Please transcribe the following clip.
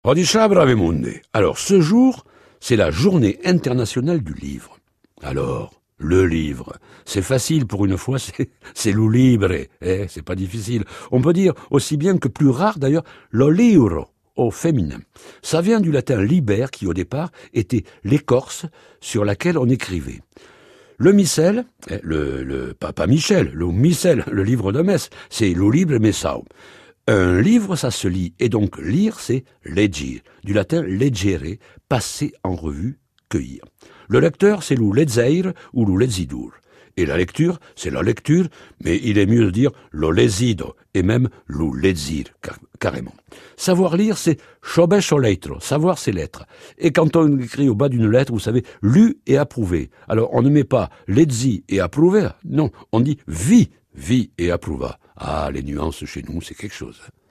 Rodisha Bravemunde. Alors, ce jour, c'est la journée internationale du livre. Alors, le livre, c'est facile pour une fois, c'est lu libre, c'est pas difficile. On peut dire aussi bien que plus rare d'ailleurs, lo libro, au féminin. Ça vient du latin liber, qui au départ était l'écorce sur laquelle on écrivait. Le missel, pas Michel, le missel, le livre de messe, c'est lo libre messao. Un livre, ça se lit, et donc lire, c'est legir, du latin leggere, passer en revue, cueillir. Le lecteur, c'est lo lezeir ou lo lezidur. Et la lecture, c'est la lecture, mais il est mieux de dire lo lesido, et même lo lezir, carrément. Savoir lire, c'est chobecho leitro, savoir ses lettres. Et quand on écrit au bas d'une lettre, vous savez, lu et approuvé. Alors on ne met pas lezi et approuvé, non, on dit vi et approuva. Ah, les nuances chez nous, c'est quelque chose.